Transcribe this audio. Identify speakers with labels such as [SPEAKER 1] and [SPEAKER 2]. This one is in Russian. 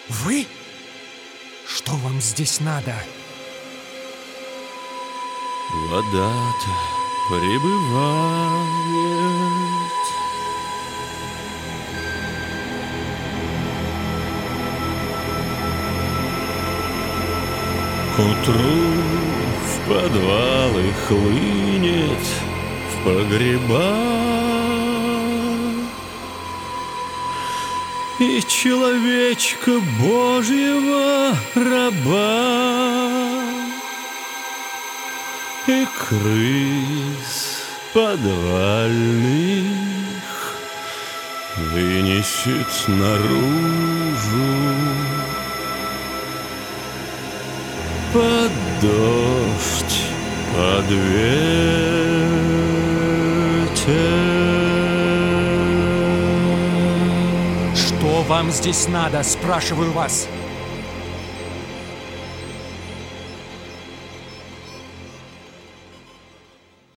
[SPEAKER 1] Вы? Что вам здесь надо?
[SPEAKER 2] Вода-то прибывает. К утру в подвалы хлынет, в погреба, и человечка Божьего раба, и крыс подвальных вынесет наружу. Под дождь, под ветер.
[SPEAKER 1] Что вам здесь надо, спрашиваю вас?